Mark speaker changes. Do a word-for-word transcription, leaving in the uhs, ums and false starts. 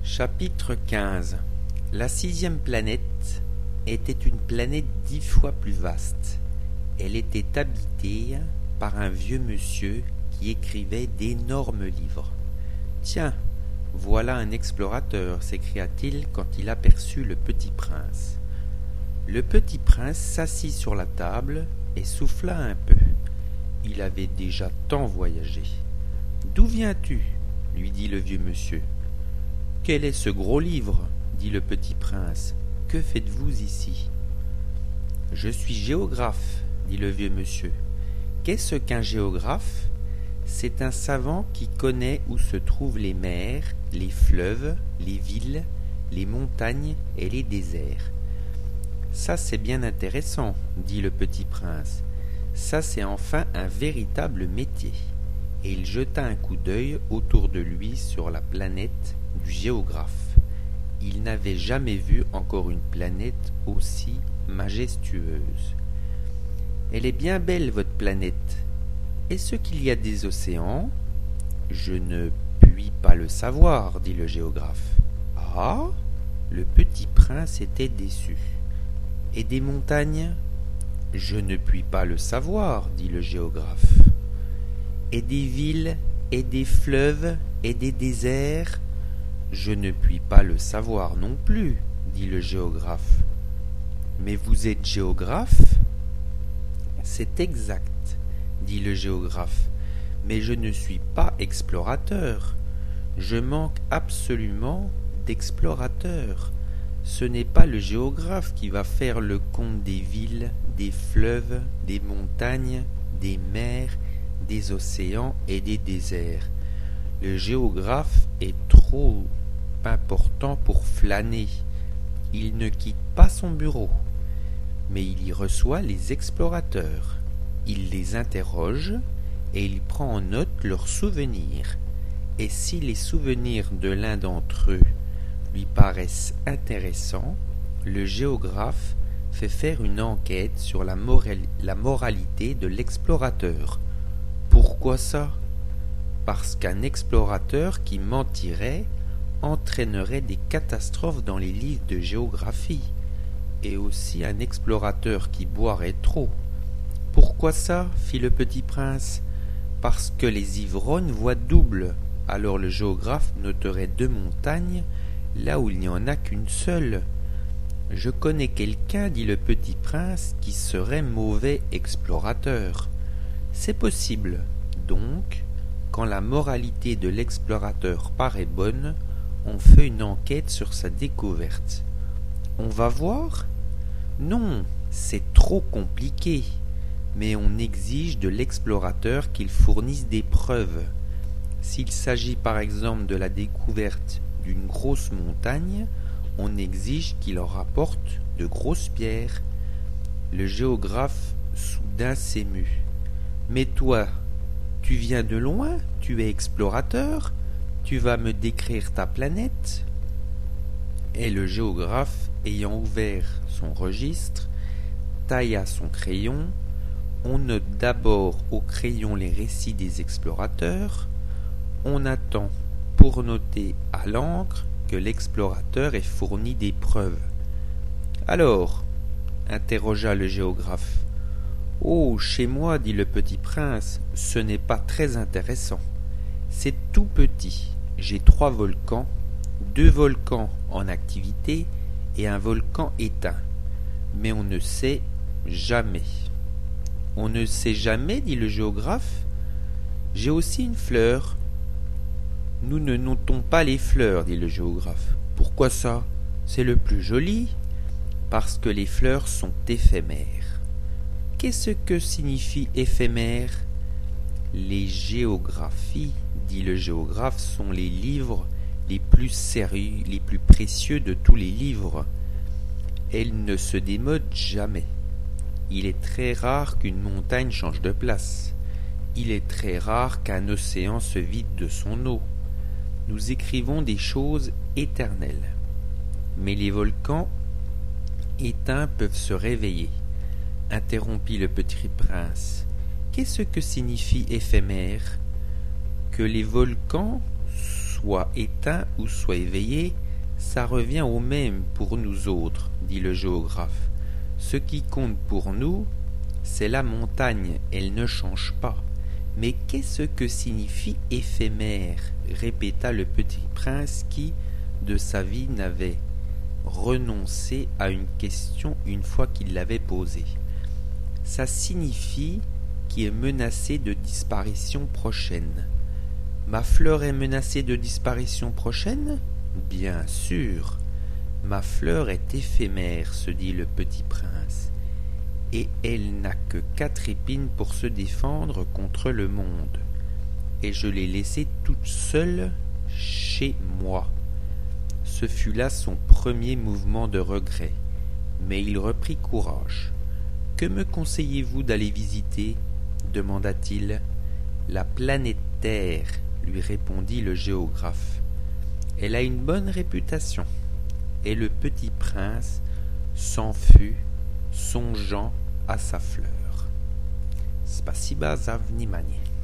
Speaker 1: Chapitre quinze. La sixième planète était une planète dix fois plus vaste. Elle était habitée par un vieux monsieur qui écrivait d'énormes livres. « Tiens, voilà un explorateur » s'écria-t-il quand il aperçut le petit prince. Le petit prince s'assit sur la table et souffla un peu. Il avait déjà tant voyagé. « D'où viens-tu » lui dit le vieux monsieur. « Quel est ce gros livre » dit le petit prince. « Que faites-vous ici ?»« Je suis géographe » dit le vieux monsieur. « Qu'est-ce qu'un géographe ? C'est un savant qui connaît où se trouvent les mers, les fleuves, les villes, les montagnes et les déserts. »« Ça c'est bien intéressant » dit le petit prince. « Ça c'est enfin un véritable métier. » Et il jeta un coup d'œil autour de lui sur la planète du géographe. Il n'avait jamais vu encore une planète aussi majestueuse. « Elle est bien belle, votre planète. Est-ce qu'il y a des océans ? » ?»« Je ne puis pas le savoir, » dit le géographe. « Ah ?» Le petit prince était déçu. « Et des montagnes ? » ?»« Je ne puis pas le savoir, » dit le géographe. « Et des villes, et des fleuves, et des déserts ? » « Je ne puis pas le savoir non plus, » dit le géographe. « Mais vous êtes géographe ? » ?»« C'est exact, » dit le géographe, « mais je ne suis pas explorateur. Je manque absolument d'explorateurs. Ce n'est pas le géographe qui va faire le compte des villes, des fleuves, des montagnes, des mers, des océans et des déserts. Le géographe est trop important pour flâner. Il ne quitte pas son bureau, mais il y reçoit les explorateurs. Il les interroge et il prend en note leurs souvenirs. Et si les souvenirs de l'un d'entre eux lui paraissent intéressants, le géographe fait faire une enquête sur la, moral- la moralité de l'explorateur. Pourquoi ça ? Parce qu'un explorateur qui mentirait entraînerait des catastrophes dans les livres de géographie, et aussi un explorateur qui boirait trop. Pourquoi ça ? Fit le petit prince. Parce que les ivrognes voient double. Alors le géographe noterait deux montagnes là où il n'y en a qu'une seule. Je connais quelqu'un, dit le petit prince, qui serait mauvais explorateur. C'est possible. Donc, quand la moralité de l'explorateur paraît bonne, on fait une enquête sur sa découverte. On va voir ? Non, c'est trop compliqué. Mais on exige de l'explorateur qu'il fournisse des preuves. S'il s'agit par exemple de la découverte d'une grosse montagne, on exige qu'il en rapporte de grosses pierres. Le géographe soudain s'émut. Mais toi, tu viens de loin, tu es explorateur, tu vas me décrire ta planète ? Et le géographe, ayant ouvert son registre, tailla son crayon. On note d'abord au crayon les récits des explorateurs. On attend pour noter à l'encre que l'explorateur ait fourni des preuves. « Alors ?» interrogea le géographe. « Oh, chez moi, dit le petit prince, ce n'est pas très intéressant. C'est tout petit. J'ai trois volcans, deux volcans en activité et un volcan éteint. Mais on ne sait jamais. »« On ne sait jamais, dit le géographe. J'ai aussi une fleur. »« Nous ne notons pas les fleurs, dit le géographe. Pourquoi ça ? C'est le plus joli. » Parce que les fleurs sont éphémères. Qu'est-ce que signifie éphémère ? Les géographies, dit le géographe, sont les livres les plus sérieux, les plus précieux de tous les livres. Elles ne se démodent jamais. Il est très rare qu'une montagne change de place. Il est très rare qu'un océan se vide de son eau. Nous écrivons des choses éternelles. Mais les volcans éteints peuvent se réveiller, interrompit le petit prince. Qu'est-ce que signifie éphémère ? Que les volcans soit éteint ou soit éveillé, ça revient au même pour nous autres, dit le géographe. Ce qui compte pour nous, c'est la montagne, elle ne change pas. Mais qu'est-ce que signifie éphémère? Répéta le petit prince qui, de sa vie, n'avait renoncé à une question une fois qu'il l'avait posée. Ça signifie qui est menacé de disparition prochaine. Ma fleur est menacée de disparition prochaine? Bien sûr. Ma fleur est éphémère, se dit le petit prince, et elle n'a que quatre épines pour se défendre contre le monde, et je l'ai laissée toute seule chez moi. Ce fut là son premier mouvement de regret, mais il reprit courage. « Que me conseillez-vous d'aller visiter ?» demanda-t-il. « La planète Terre, » lui répondit le géographe. « Elle a une bonne réputation. » Et le petit prince s'en fut, songeant à sa fleur. Spasiba za vнимание.